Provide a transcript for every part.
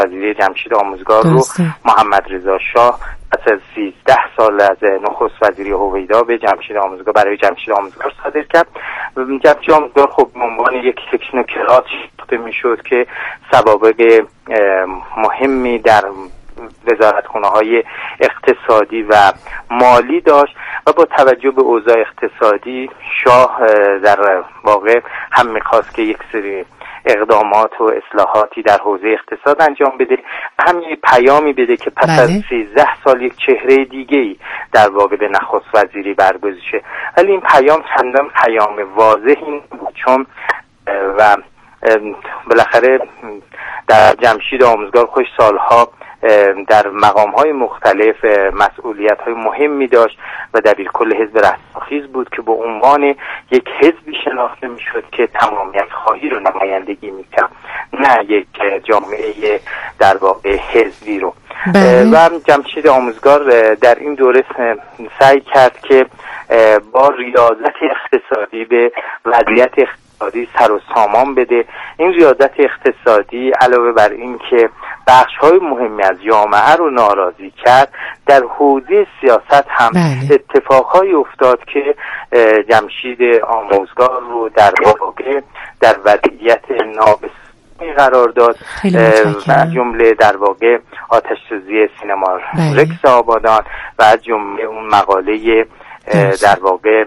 وزیری جمشید آموزگار رو محمد رضا شاه پس از 13 سال از نخست وزیری هویدا به جمشید آموزگار برای جمشید آموزگار صادر کرد. جمشید آموزگار خب به عنوان یک تکنوکرات شناخته میشد که سوابق مهمی در وزارتخانه‌های اقتصادی و مالی داشت و با توجه به اوضاع اقتصادی شاه در واقع هم می‌خواست که یک سری اقدامات و اصلاحاتی در حوزه اقتصاد انجام بده، هم یک پیامی بده که پس از 13 سال یک چهره دیگه‌ای در واقع به نخست وزیری برگزیده شه. ولی این پیام چندان پیام واضحی نبود، چون و بالاخره در جمشید آموزگار خوش سالها در مقام‌های مختلف مسئولیت‌های مهمی داشت و دبیرکل حزب رستاخیز بود که به عنوان یک حزبی شناخته می‌شد که تمامیت خواهی رو نمایندگی می‌کرد، نه یک جامعه در واقع حزبی رو. و جمشید آموزگار در این دوره سعی کرد که با ریاضت اقتصادی به وضعیت اقتصادی سر و سامان بده. این ریاضت اقتصادی علاوه بر این که بخش‌های مهمی از جامعه رو ناراضی کرد، در حوزه سیاست هم اتفاقهایی افتاد که جمشید آموزگار رو در واقع در وضعیت نابسامی قرار داد و از جمله در واقع آتش‌سوزی سینما رکس آبادان و از جمله اون مقاله در واقع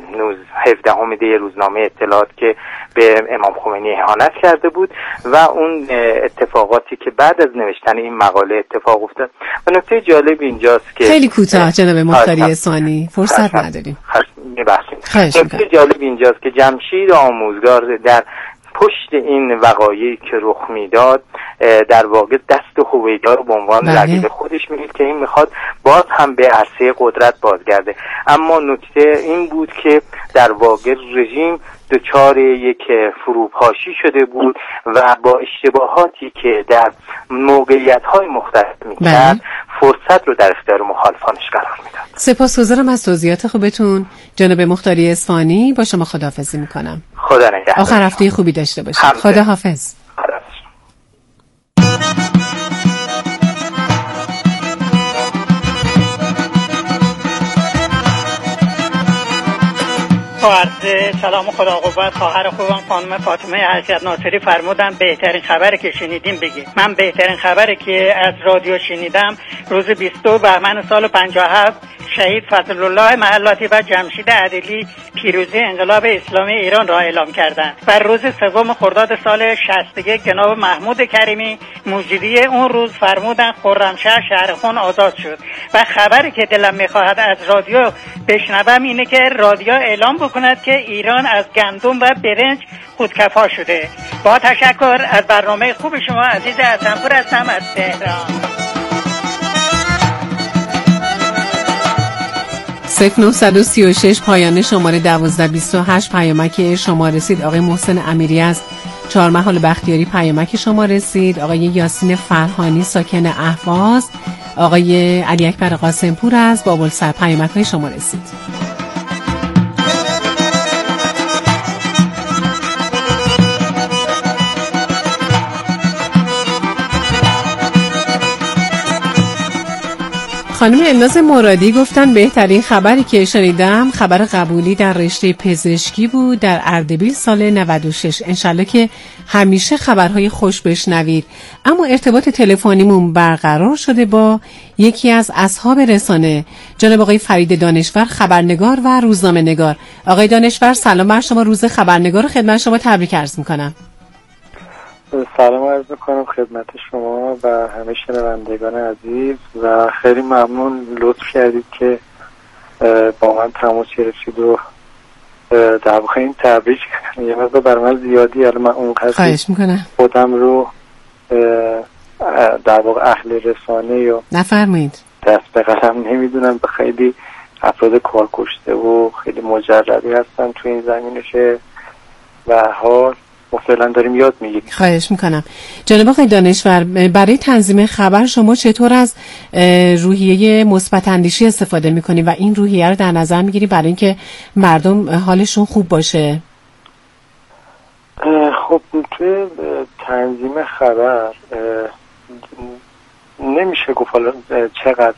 17 دی روزنامه اطلاعات که به امام خمینی اهانت کرده بود و اون اتفاقاتی که بعد از نوشتن این مقاله اتفاق افتاد. و نکته جالب اینجاست که خیلی کوتاه جناب مختاری اصفهانی فرصت نداریم. نکته جالب اینجاست که جمشید آموزگار در پشت این وقایعی که رخ میداد در واقع دست هویدا رو به عنوان رقیب خودش می‌دید که این میخواد باز هم به عرصه قدرت بازگرده. اما نکته این بود که در واقع رژیم دچار یک فروپاشی شده بود و با اشتباهاتی که در موقعیت‌های مختلف می‌کرد فرصت رو در اختیار مخالفانش قرار میداد. سپاسگزارم از توضیحات خوبتون جناب مختاری اصفهانی. با شما خداحافظی می‌کنم. خدا نگهدار. آخر هفته خوبی داشته باشید. خدا حافظ. عرض سلام و خدا قوت. خواهر خوبم خانم فاطمه حضرت ناصری فرمودن بهترین خبری که شنیدیم بگید. من بهترین خبری که از رادیو شنیدم روز 22 بهمن سال 57 شهید فضل الله محلاتی و جمشید عدلی پیروزی انقلاب اسلامی ایران را اعلام کردند و روز 3 خرداد سال 61 جناب محمود کریمی موجودی اون روز فرمودن خرمشهر شهرخون آزاد شد. و خبری که دلم میخواهد از رادیو بشنوم اینه که رادیو اعلام بکند که ایران از گندم و برنج خودکفا شده. با تشکر از برنامه خوب شما. عزیز حسنپور هستم از تهران. 0936 پایان شماره 1228 پیامک شما رسید. آقای محسن امیری از چهارمحال بختیاری پیامک شما رسید. آقای یاسین فرهانی ساکن اهواز، آقای علی اکبر قاسمپور از بابلسر پیامک های شما رسید. خانم الناز مرادی گفتن بهترین خبری که شنیدم خبر قبولی در رشته پزشکی بود در اردبیل سال 96. انشالله که همیشه خبرهای خوش بشنوید. اما ارتباط تلفنیمون برقرار شده با یکی از اصحاب رسانه، جناب آقای فرید دانشور، خبرنگار و روزنامه نگار. آقای دانشور سلام بر شما. روز خبرنگار خدمت شما تبریک عرض میکنم. سلام عرض میکنم خدمت شما و همه شنوندگان عزیز و خیلی ممنون لطف کردید که با من تماس گرفتید و در واقع این تبریک یه مقدار برای من زیادی، الان من اون خواهش میکنم خودم رو در واقع اهل رسانه یا نفرمایید دست به قلم نمیدونم، به خیلی افراد کار کشته و خیلی مجربی هستم تو این زمینه که و حال فعلا داریم یاد میگیریم. خواهش میکنم. جناب آقای دانشور، برای تنظیم خبر شما چطور از روحیه مثبت اندیشی استفاده میکنید و این روحیه رو در نظر میگیرید برای اینکه مردم حالشون خوب باشه؟ خب توی تنظیم خبر نمیشه گفت حالا چقدر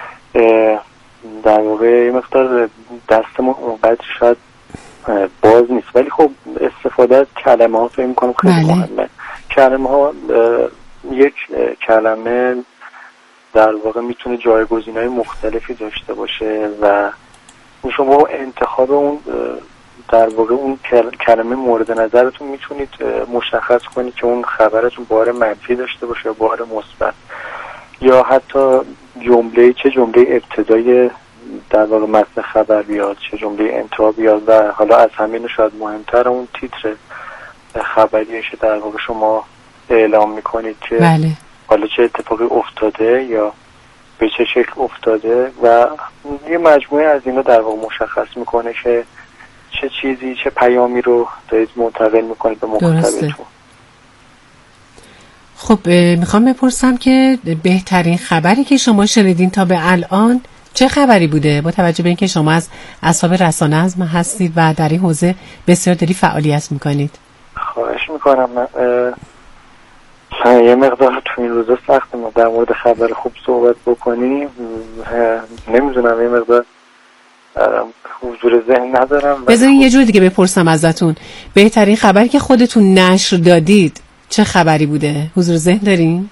در واقع مقدار دستمون اونقدر شاید باز نیست، ولی خب استفاده از کلمه ها فکر می‌کنم خیلی مهمه. کلمه ها یک کلمه در واقع میتونه جایگزین‌های مختلفی داشته باشه و شما انتخاب اون در واقع اون کلمه مورد نظرتون میتونید مشخص کنید که اون خبرتون بار منفی داشته باشه یا بار مثبت، یا حتی چه جمله ابتدای در واقع متن خبر بیاد، چه جمله انتها بیاد، و حالا از همین شاید مهمتر اون تیتر خبریشه در واقع شما اعلام میکنید که بله. حالا چه اتفاقی افتاده یا به چه شکل افتاده و یه مجموعه از اینا در واقع مشخص میکنه که چه چیزی چه پیامی رو دارید منتقل میکنید به مخاطبتون. خب میخوام بپرسم که بهترین خبری که شما شنیدین تا به الان چه خبری بوده، با توجه به اینکه شما از اصحاب رسانه هستید و در این حوزه بسیار داری فعالیت میکنید؟ خواهش میکنم. یه مقدار تو این روزا سخته ما در مورد خبر خوب صحبت بکنیم، نمیدونم یه مقدار حضور ذهن ندارم. بذارین یه جور دیگه بپرسم ازتون، بهترین خبری که خودتون نشر دادید چه خبری بوده؟ حضور ذهن دارین؟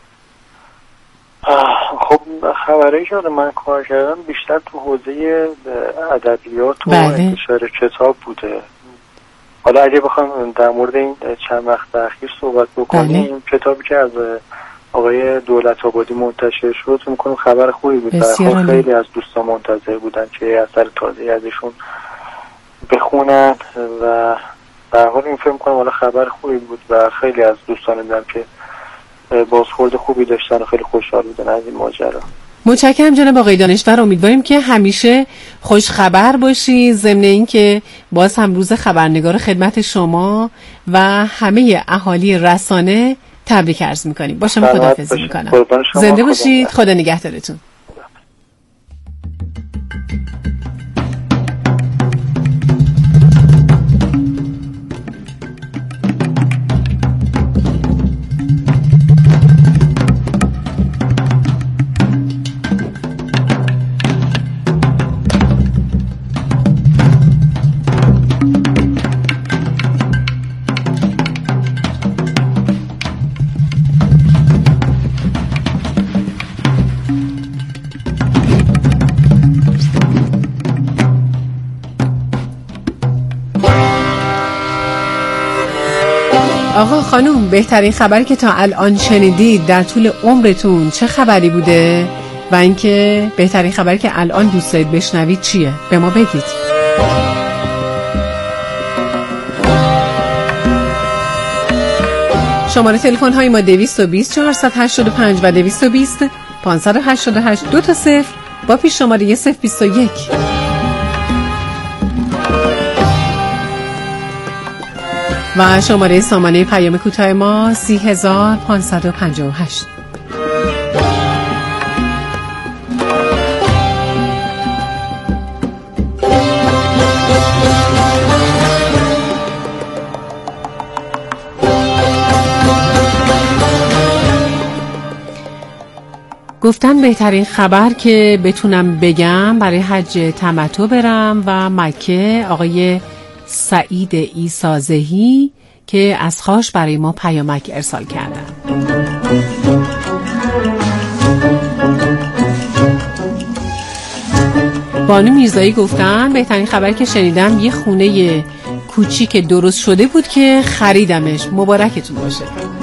خب خبری که من کار کردم بیشتر تو حوزه ادبیات و انتشار کتاب بوده. حالا اگه بخوام در مورد این چند وقت اخیر صحبت بکنیم، کتابی که از آقای دولت‌آبادی منتشر شد میکنم خبر خوبی بود و خیلی از دوستان منتظر بودن که اثر تازه ازشون بخونن و در حال این فکر کنم حالا خبر خوبی بود و خیلی از دوستان دیدم که بازخورد خوبی داشتن و خیلی خوشحال بودن از این ماجرا. متشکرم جناب آقای دانشور، امیدواریم که همیشه خوش خبر باشی، ضمن این که باز هم روز خبرنگار خدمت شما و همه اهالی رسانه تبریک عرض میکنیم. با شما خداحافظی میکنم. زنده باشید، خدا نگهدارتون. آقا خانوم، بهترین خبری که تا الان شنیدید در طول عمرتون چه خبری بوده و اینکه بهترین خبری که الان دوست دارید بشنوید چیه؟ به ما بگید. شماره تلفن های ما 220 485 و 220 588 2 تا 0 با پیش شماره 021. و شماره سامانه پیام کوتاه ما 30558. گفتن بهترین خبر که بتونم بگم برای حج تمتع برم و مکه آقای سعید عیسازهی که از خاش برای ما پیامک ارسال کردن. بانو میرزایی گفتن بهترین خبری که شنیدم یه خونه کوچیک درست شده بود که خریدمش، مبارکتون باشه.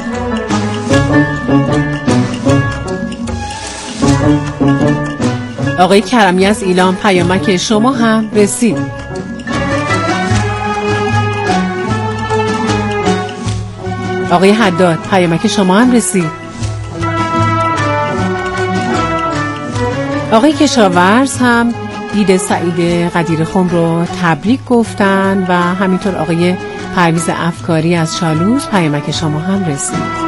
آقای کرمی از ایلام پیامک شما هم رسید. آقای حداد پیامک شما هم رسید. آقای کشاورز هم عید سعید قدیرخم رو تبریک گفتن و همینطور آقای پرویز افکاری از چالوس پیامک شما هم رسید.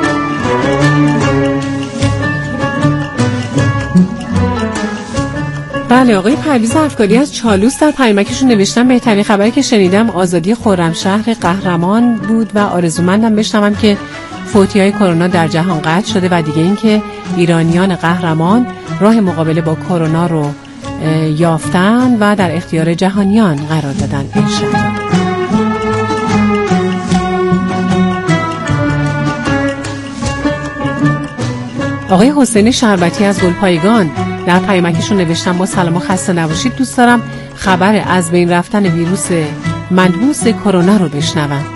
بله، آقای پرویز افکاری از چالوس در پیامکشون نوشتن بهترین خبری که شنیدم آزادی خرمشهر قهرمان بود و آرزومندم بشنوم که فوتی‌های کرونا در جهان قطع شده و دیگه اینکه ایرانیان قهرمان راه مقابله با کرونا رو یافتن و در اختیار جهانیان قرار دادن انشاءالله. آقای حسین شربتی از گلپایگان در پیامکشون نوشتن با سلام و خسته نباشید، دوست دارم خبر از بین رفتن ویروس منحوس کرونا رو بشنوم.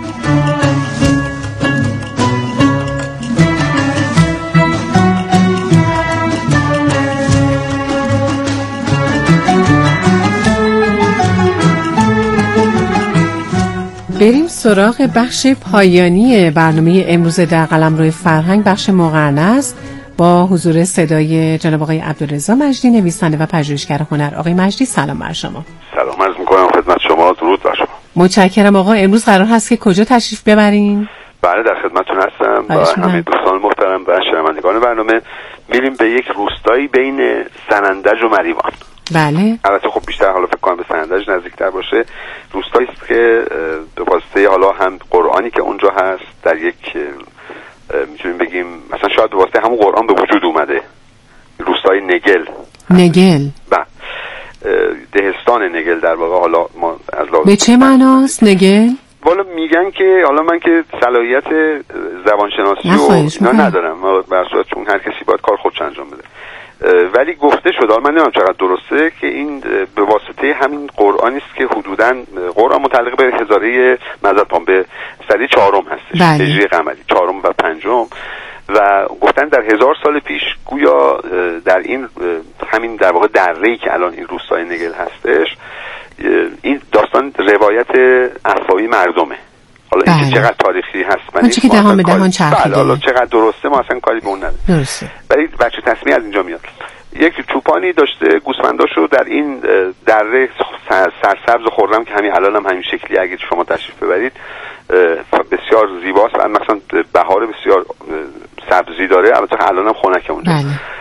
بریم سراغ بخش پایانی برنامه امروز در قلمرو فرهنگ. بخش مقرنه است با حضور صدای جناب آقای عبدالرضا مجدی، نویسنده و پژوهشگر هنر. آقای مجدی سلام بر شما. سلام عرض می‌کنم خدمت شما، درود بر شما. متشکرم آقا. امروز قرار هست که کجا تشریف ببرین؟ بله در خدمتتون هستم با همه دوستان محترم و شنوندگان برنامه. میریم به یک روستایی بین سنندج و مریوان. بله. البته خب بیشتر حالا فکر کنم به سنندج نزدیکتر باشه. روستایی است که به واسطه حالا هم قرآنی که اونجا هست در یک میتونیم بگیم مثلا شاید به واسطه همون قرآن به وجود اومده. روستای نگل. بله. دهستان نگل در واقع. حالا ما از به چه معناست نگل؟ والا میگن که حالا من که صلاحیت زبانشناسی و اینا ندارم، به هر صورت چون هر کسی باید کار خودش انجام بده، ولی گفته شده، من نمیدونم چقدر درسته، که این به واسطه همین قرآنی است که حدوداً قرآن متعلق به هزاره به سده 4 هستش، هجری قمری 4 و 5 و گفتن در 1000 سال پیش گویا در این همین در واقع دره‌ای که الان این روستای نگل هستش، این داستان روایت افسایی مردمه. حالا اینکه چقدر تاریخی هست من چه که دهان به دهان چرخیده، حالا چقدر درسته ما اصلا کاری به اون نداریم، درسته، ولی بچه تصمیه از اینجا میاد. یک چوپانی داشته گوسفنداشو در این دره سرسبز و خرم که همین الان هم همین شکلی اگه شما تشریف ببرید بسیار زیباست و مثلا بهار بسیار سبزی داره، البته الان هم خنکه اونجا.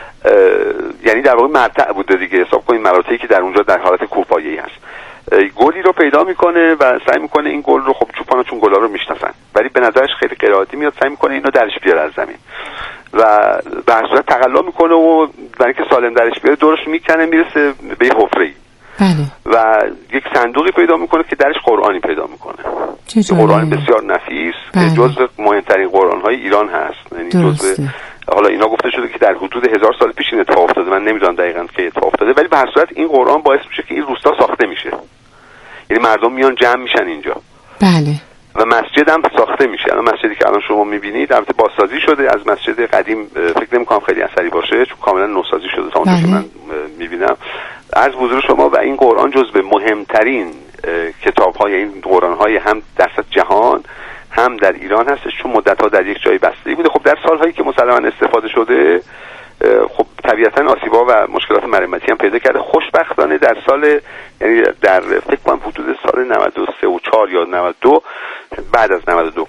یعنی در واقع مرتع بوده دیگه، حساب کنید مراتعی که در اونجا در حالت کوپایه‌ای هست. گلی رو پیدا میکنه و سعی میکنه این گل رو، خب چوپانا چون گلا رو میشناسن ولی به نظرش خیلی غیر عادی میاد، سعی میکنه اینو درش بیاره از زمین و به هر صورت تقلا میکنه و برای اینکه سالم درش بیاره دورش میکنه، میرسه به یه حفره‌ای و یک صندوقی پیدا میکنه که درش قرآنی پیدا میکنه. قرآن بسیار نفیس، جزو مهمترین قرآن‌های ایران هست. یعنی جزو، حالا اینا گفته شده که در حدود 1000 سال پیش این اتفاق افتاده، من نمیدونم دقیقاً کی اتفاق افتاده، ولی به هر صورت این قرآن باعث میشه که این روستا ساخته میشه، یعنی مردم میان جمع میشن اینجا. بله. و مسجد هم ساخته میشه. الان مسجدی که الان شما میبینید البته بازسازی شده از مسجد قدیم، فکر نمی‌کنم خیلی اثری باشه چون کاملا نوسازی شده تا اونجا که من میبینم. از حضور شما و این قرآن جزو مهمترین کتاب‌های این قرآن‌های هم در جهان هم در ایران هستش، چون مدت‌ها در یک جای بسته‌ای بوده. خب در سال‌هایی که مسلماً استفاده شده خب طبیعتاً آسیب‌ها و مشکلات مرمتی هم پیدا کرده. خوشبختانه در سال، یعنی در فکر کنم حدود سال 93 و 4 یا 92 بعد از 92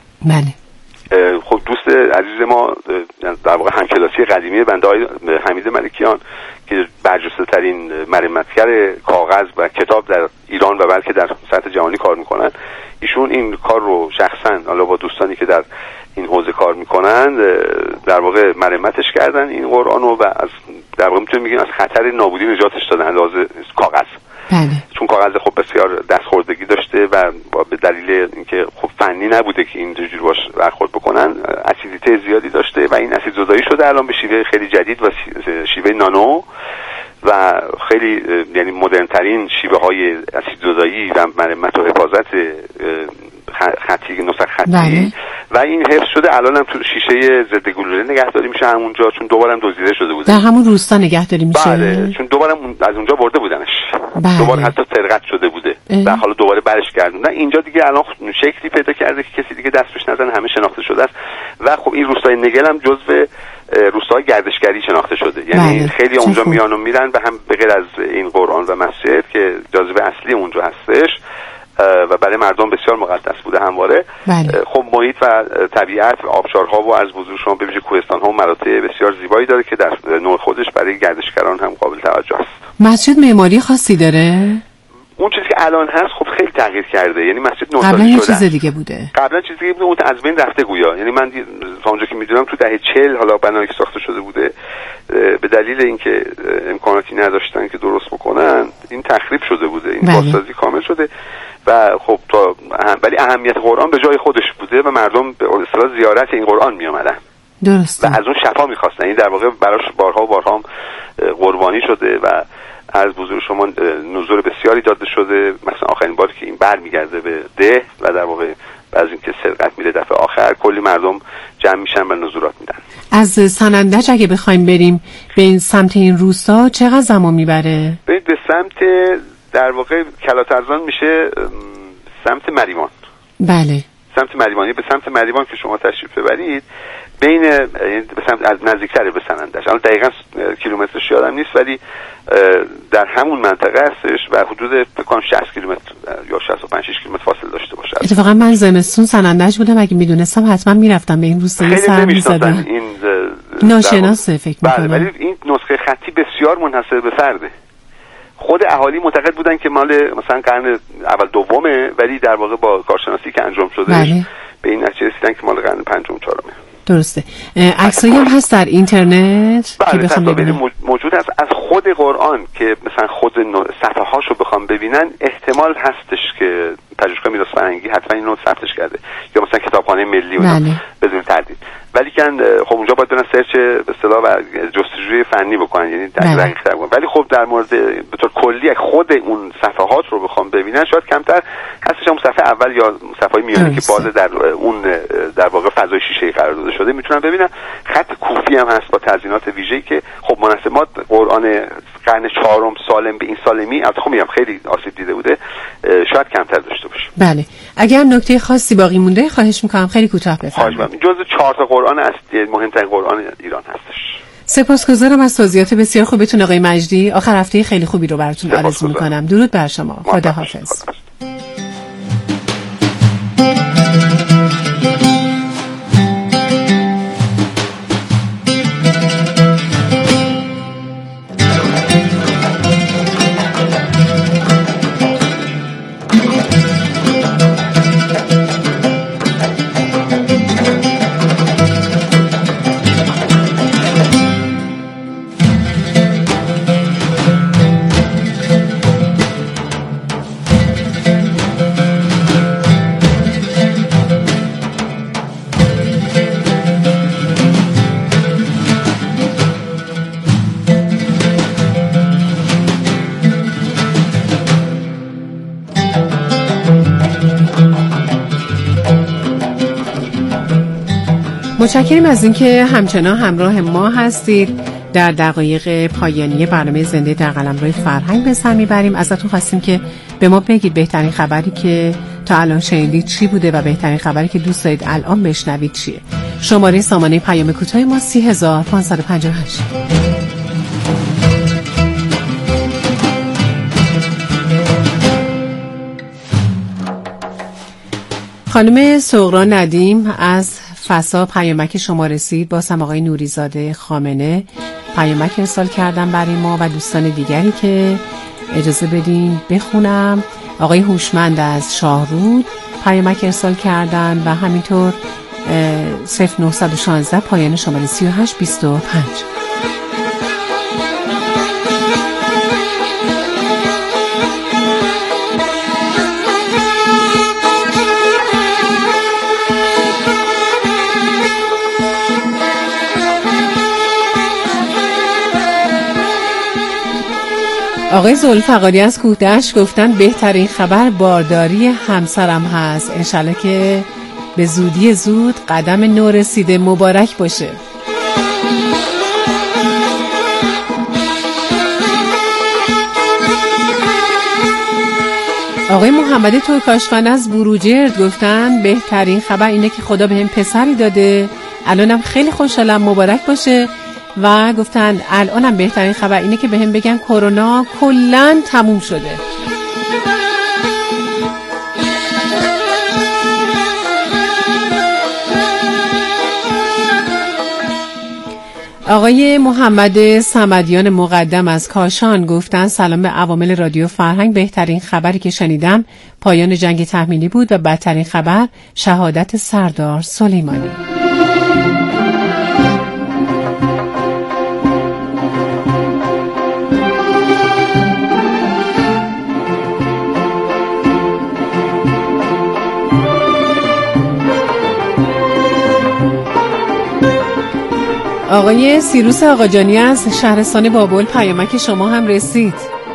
خب دوست عزیز ما در واقع همکلاسی قدیمی بنده های حمید ملکیان که برجسته‌ترین مرمتگر کاغذ و کتاب در ایران و بلکه در سطح جهانی کار میکنن، ایشون این کار رو شخصا حالا با دوستانی که در این حوزه کار میکنن در واقع مرمتش کردن این قرآن رو و از در واقع میتونیم بگیم از خطر نابودی نجاتش دادن لازم کاغذ. چون کاغذ خب بسیار دستخوردگی داشته و به دلیل اینکه خب فنی نبوده که اینجوری باش برخورد بکنن، اسیدیته زیادی داشته و این اسید زدایی شده الان به شیوه خیلی جدید و شیوه نانو و خیلی یعنی مدرن ترین شیوه های اسید زدایی و مرمت و حفاظت خطی نسخ خطی و این حفظ شده الان هم تو شیشه ضد گلوله نگهداری میشه همونجا، چون دوباره هم دزدیده شده بوده. در همون روستا نگهداری میشه. بله، چون دوباره از اونجا برده بودنش. دوباره حتی سرقت شده بوده و حالا دوباره برش گردوندن. اینجا دیگه الان شکلی پیدا کرده که کسی دیگه دستش نزنه، همه شناخته شده است و خب این روستای نگل هم جزو روستاهای گردشگری شناخته شده. یعنی خیلی اونجا میان و میرن و هم به غیر از این قرآن و مسجد که جاذبه اصلی اونجا هستش و برای مردم بسیار مقدس بوده همواره. خب محیط و طبیعت و آبشارها و از بزرگ شما به ویژه کوهستان‌ها و مراتع بسیار زیبایی داره که در نوع خودش برای گردشگران هم قابل توجه است. مسجد معماری خاصی داره؟ اون چیزی که الان هست خب خیلی تغییر کرده، یعنی مسجد نوسازی قبلا شده. یه چیز دیگه بوده. قبلا چیزی دیگه بوده، اون از بین رفته گویا. یعنی من تا اونجا که میدونم تو دهه 40 حالا بنایی که ساخته شده بوده به دلیل اینکه امکاناتی نداشتن که درست بکنن این تخریب شده بوده، این بازسازی کامل شده و خب ولی اهمیت قرآن به جای خودش بوده و مردم به اصطلاح زیارت این قرآن می اومدن. درسته. و از اون شفا می‌خواستن. این در واقع براش بارها و بارها قربانی شده و از بزرگ شما نذور بسیاری داده شده. مثلا آخرین باری که این برمیگرده به ده و در واقع بعد از اینکه سرقت میره دفعه آخر کلی مردم جمع میشن و نذورات میدن. از سنندج اگه بخوایم بریم به این سمت این روستا چقدر زمان میبره؟ به سمت در واقع کلاترزان میشه سمت مریوان. بله. سمت مریوانی به سمت مریوان که شما تشریف ببرید بین به سمت از نزدیکتره به سنندج. الان دقیقاً کیلومترش یادم نیست ولی در همون منطقه هستش و حدود فکر کنم 60 کیلومتر یا 65 کیلومتر فاصله داشته باشه. اتفاقا من زمستون سنندج بودم، اگه میدونستم حتما میرفتم به این روستایی سر می‌زدم. این ناشناسه فکر می‌کنم. ولی این نسخه خطی بسیار منحصر به فرده. خود اهالی معتقد بودن که مال مثلا قرن اول دومه ولی در واقع با کارشناسی که انجام شده به این نتیجه رسیدن که مال قرن پنجم چهارمه. درسته. عکسایی هم هست در اینترنت که بخوام ببینم. موجود هست از خود قرآن که مثلا خود صفحه هاشو بخوام ببینن احتمال هستش که پژوهشگاه میراث فرهنگی حتما اینو ثبتش کرده یا مثلا کتابخانه ملی و بدون تردید. ولی که خب اونجا باید برن سرچ به اصطلاح و جستجوی فنی بکنن، یعنی دقیق تر بکنن. ولی خب در مورد به طور کلی خود اون صفحات رو بخوام ببینن شاید کمتر هستش. اون صفحه اول یا صفحه میانی که باز در اون در واقع فضای شیشه‌ای قرار داده شده میتونن ببینن. خط کوفی هم هست با تزیینات ویژه‌ای که خب مناسبات قرآن قرن چهارم سالم به این سالمی البته خب میگم خیلی آسیب دیده بوده شاید کمتر داشته باشه. بله. اگر نکته خاصی باقی مونده خواهش می‌کنم خیلی کوتاه بفرمایید. جزء 4 تا قرآن اصلی مهمترین قرآن ایران هستش. سپاسگزارم از توضیحات بسیار خوبتون آقای مجدی. آخر هفته خیلی خوبی رو براتون آرزو می‌کنم. درود بر شما. خداحافظ. متشکرم از اینکه همچنان همراه ما هستید. در دقایق پایانی برنامه زنده در قلمرو فرهنگ به سر میبریم. ازتون خواستیم که به ما بگید بهترین خبری که تا الان شنیدید چی بوده و بهترین خبری که دوست دارید الان بشنوید چیه. شماره سامانه پیام کوتاه ما 30558. خانم سغرا ندیم از فسا پیامک شما رسید. باز هم آقای نوریزاده خامنه پیامک ارسال کردن برای ما و دوستان دیگری که اجازه بدین بخونم. آقای هوشمند از شاهرود پیامک ارسال کردن و همینطور 0916 پایان شماره 3825. آقای ذوالفقاری از کوهدشت گفتن بهترین خبر بارداری همسرم هست. انشالله که به زودی زود قدم نو رسیده مبارک باشه. آقای محمد ترکاشفن از بروجرد گفتن بهترین خبر اینه که خدا بهم پسری داده، الانم خیلی خوشحالم مبارک باشه. و گفتن الانم بهترین خبر اینه که بهم بگن کرونا کلاً تموم شده. آقای محمد صمدیان مقدم از کاشان گفتن سلام به عوامل رادیو فرهنگ. بهترین خبری که شنیدم پایان جنگ تحمیلی بود و بدترین خبر شهادت سردار سلیمانی. آقای سیروس آقاجانی از شهرستان بابل پیامک شما هم رسید.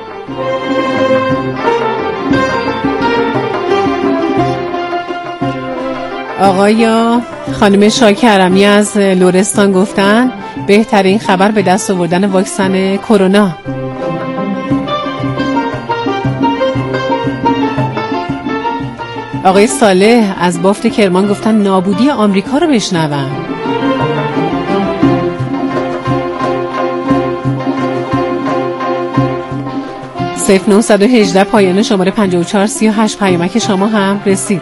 آقای خانم شاکرمی از لرستان گفتن بهترین خبر به دست آوردن واکسن کرونا. آقای صالح از بافت کرمان گفتن نابودی آمریکا رو بشنوم. 0918 پایان شماره 5438 پیامک شما هم رسید.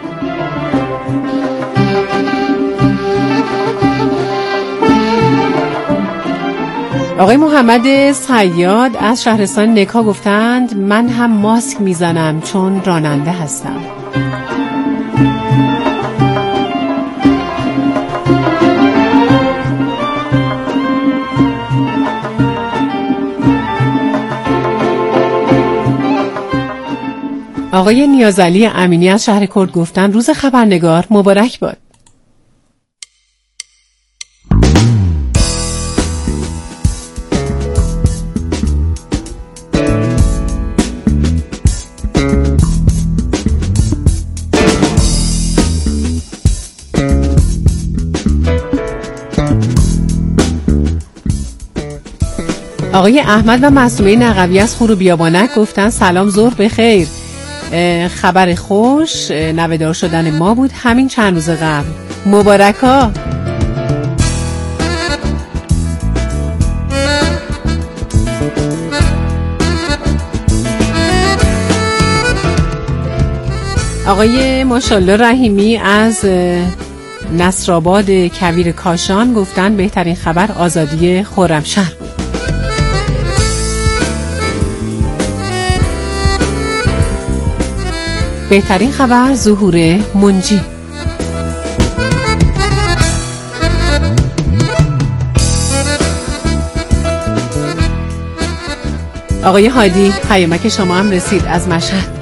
آقای محمد صیاد از شهرستان نکا گفتند من هم ماسک میزنم چون راننده هستم. آقای نیازعلی امینی از شهر کرد گفتن روز خبرنگار مبارک باد. آقای احمد و معصومه نقوی از خور و بیابانک گفتن سلام ظهر بخیر. خبر خوش نوه‌دار شدن ما بود همین چند روز قبل. مبارکا. آقای ماشاءالله رحیمی از نصرآباد کویر کاشان گفتن بهترین خبر آزادی خرمشهر بود. بهترین خبر ظهور منجی. آقای هادی پیامک شما هم رسید از مشهد.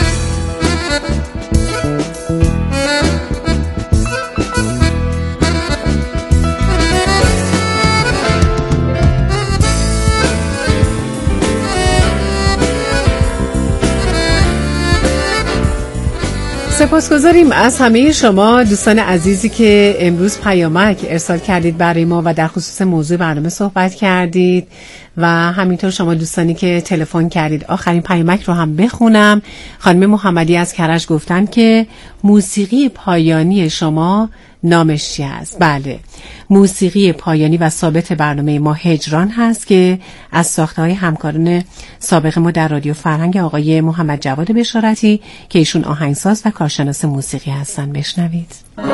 سپاسگزاریم از همه شما دوستان عزیزی که امروز پیامک ارسال کردید برای ما و در خصوص موضوع برنامه صحبت کردید و همینطور شما دوستانی که تلفن کردید. آخرین پیامک رو هم بخونم. خانم محمدی از کرج گفتن که موسیقی پایانی شما نامش چی است؟ بله، موسیقی پایانی و ثابت برنامه ما هجران هست که از ساخته‌های همکاران سابق ما در رادیو فرهنگ آقای محمد جواد بشارتی که ایشون آهنگساز و کارشناس موسیقی هستن. بشنوید.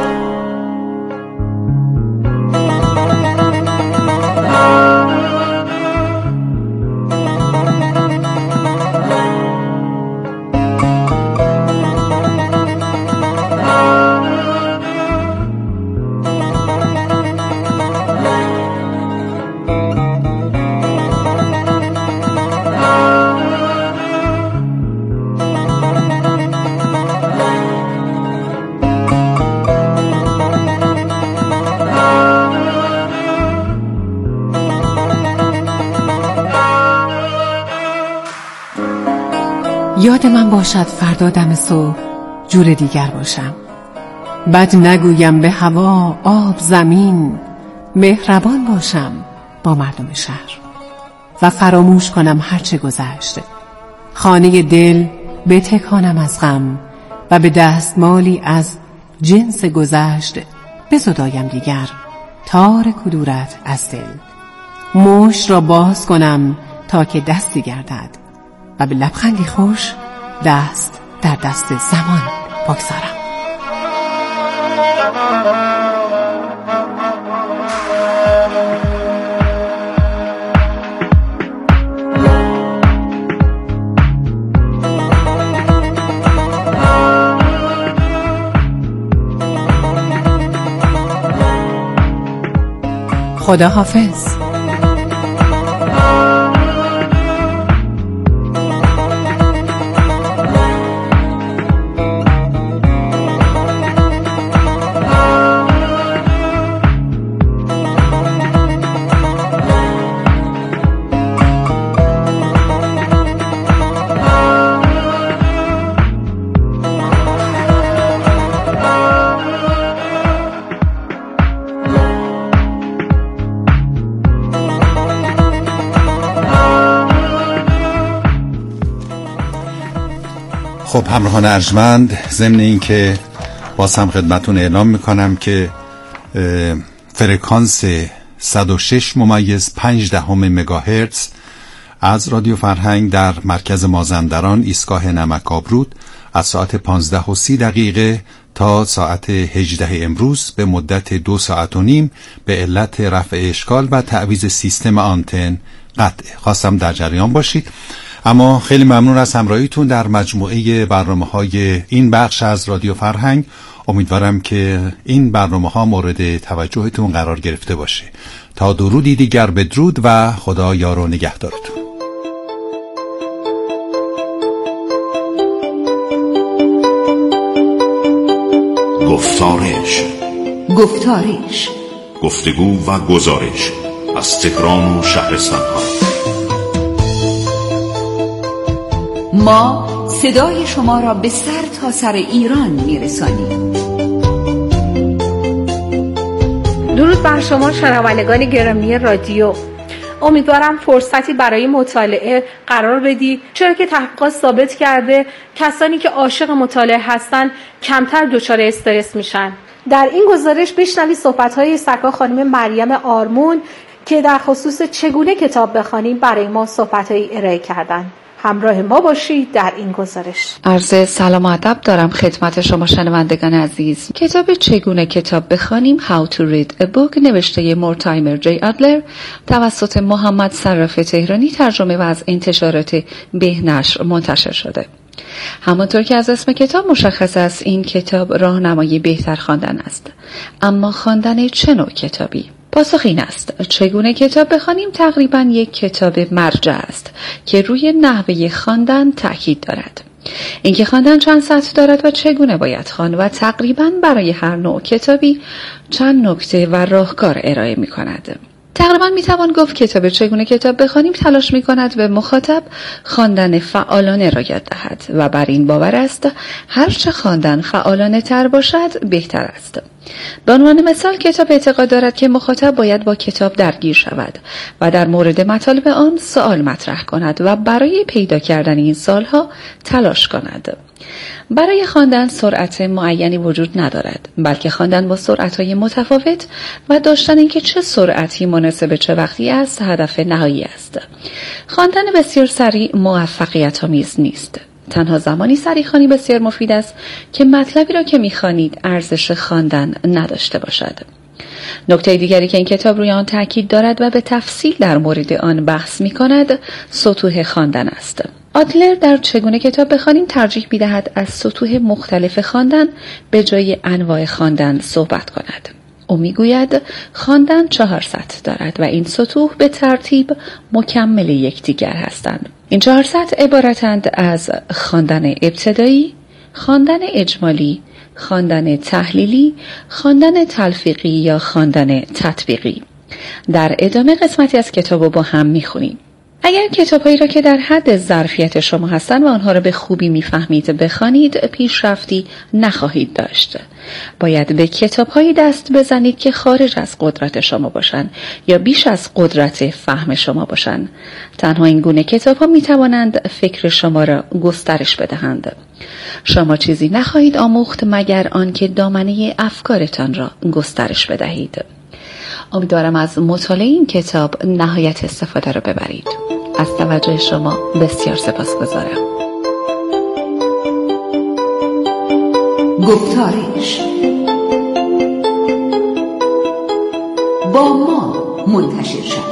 یاد من باشد فردا دم صبح جور دیگر باشم. بد نگویم به هوا آب زمین، مهربان باشم با مردم شهر و فراموش کنم هرچه گذشت. خانه دل بتکانم از غم و به دستمالی از جنس گذشت بزدایم دیگر تار کدورت از دل. مشت را باز کنم تا که دستی گردد و به لبخندی خوش دست در دست زمان بگذارم. خداحافظ. خب همراهان ارجمند، ضمن این که باز هم خدمتون اعلام میکنم که فرکانس 106.5 مگاهرتز از رادیو فرهنگ در مرکز مازندران ایستگاه نمک آبرود از ساعت 15:30 تا ساعت 18 امروز به مدت 2 ساعت و نیم به علت رفع اشکال و تعویض سیستم آنتن قطع. خواستم در جریان باشید. اما خیلی ممنون از همراهیتون در مجموعه برنامه‌های این بخش از رادیو فرهنگ. امیدوارم که این برنامه‌ها مورد توجهتون قرار گرفته باشه. تا درودی دیگر بدرود و خدا یار و نگهدارتون. گفتارش گفتگو و گزارش از تهران و شهرستان‌ها. ما صدای شما را به سر تا سر ایران میرسانیم. درود بر شما شنوندگان گرامی رادیو. امیدوارم فرصتی برای مطالعه قرار بدی، چرا که تحقیقات ثابت کرده کسانی که عاشق مطالعه هستن کمتر دچار استرس میشن. در این گزارش بشنوید صحبت‌های سرکار خانم مریم آرمون که در خصوص چگونه کتاب بخوانیم برای ما صحبت‌هایی ارائه کردن. همراه ما باشید در این گزارش. عرض سلام و ادب دارم خدمت شما شنوندگان عزیز. کتاب چگونه کتاب بخوانیم How to read a book نوشته مورتایمر جی آدلر توسط محمد صراف تهرانی ترجمه و از انتشارات بهنشر منتشر شده. همانطور که از اسم کتاب مشخص است این کتاب راهنمای بهتر خواندن است. اما خواندن چه نوع کتابی؟ پاسخ این است: چگونه کتاب بخوانیم تقریباً یک کتاب مرجع است که روی نحوه خواندن تاکید دارد. اینکه خواندن چند سطح دارد و چگونه باید خواند و تقریباً برای هر نوع کتابی چند نکته و راهکار ارائه می‌کند. تقریباً میتوان گفت کتاب چگونه کتاب بخوانیم تلاش میکند به مخاطب خواندن فعالانه را یاد دهد و بر این باور است هرچه خواندن فعالانه تر باشد بهتر است. به عنوان مثال کتاب اعتقاد دارد که مخاطب باید با کتاب درگیر شود و در مورد مطالب آن سوال مطرح کند و برای پیدا کردن این سوالها تلاش کند. برای خواندن سرعت معینی وجود ندارد، بلکه خواندن با سرعت‌های متفاوت و داشتن اینکه چه سرعتی مناسب چه وقتی است هدف نهایی است. خواندن بسیار سریع موفقیت‌آمیز نیست. تنها زمانی سریع خوانی بسیار مفید است که مطلبی را که می‌خوانید ارزش خواندن نداشته باشد. نکته دیگری که این کتاب روی آن تاکید دارد و به تفصیل در مورد آن بحث می‌کند سطوح خواندن است. آدلر در چگونه کتاب بخوانیم ترجیح می‌دهد از سطوح مختلف خواندن به جای انواع خواندن صحبت کند. او می‌گوید خواندن 4 سطح دارد و این سطوح به ترتیب مکمل یکدیگر هستند. این 4 سطح عبارتند از خواندن ابتدایی، خواندن اجمالی، خواندن تحلیلی، خواندن تلفیقی یا خواندن تطبیقی. در ادامه قسمتی از کتاب رو با هم می‌خونیم. اگر کتاب‌هایی را که در حد ظرفیت شما هستند و آنها را به خوبی می‌فهمید بخوانید پیشرفتی نخواهید داشت. باید به کتاب‌هایی دست بزنید که خارج از قدرت شما باشند یا بیش از قدرت فهم شما باشند. تنها این گونه کتاب‌ها می‌توانند فکر شما را گسترش بدهند. شما چیزی نخواهید آموخت مگر آنکه دامنه افکارتان را گسترش بدهید. امیدوارم از مطالعه این کتاب نهایت استفاده را ببرید. از توجه شما بسیار سپاسگزارم. گفتارش با ما منتشر شد.